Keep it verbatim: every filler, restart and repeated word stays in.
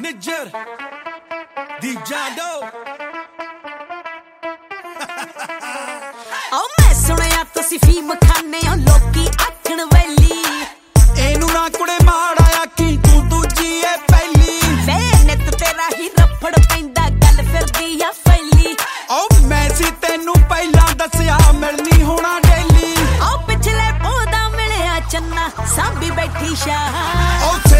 ਨਿੱਜਰ ਦੀ ਜਾਦੋ ਓ ਮੈਂ ਸੁਣਿਆ ਤੁਸੀਂ ਫੀਮ ਖਾਨੇ ਹੋ ਲੋਕੀ ਆਖਣ ਵੈਲੀ ਇਹਨੂੰ ਨਾ ਕੁੜੇ ਮਾੜਾ ਆਖੀ ਤੂੰ ਦੂਜੀ ਏ ਪਹਿਲੀ ਵੇ ਨਿੱਤ ਤੇਰਾ ਹੀ ਰਫੜ ਪੈਂਦਾ ਗੱਲ ਫਿਰਦੀ ਆ ਫੈਲੀ ਓ ਮੈਂ ਸੀ ਤੈਨੂੰ ਪਹਿਲਾਂ ਦੱਸਿਆ ਮਿਲਣੀ ਹੋਣਾ ਡੇਲੀ ਓ ਪਿਛਲੇ ਪੋਦਾ ਮਿਲਿਆ ਚੰਨਾ ਸਾਂਭੀ ਬੈਠੀ ਸ਼ਾਹ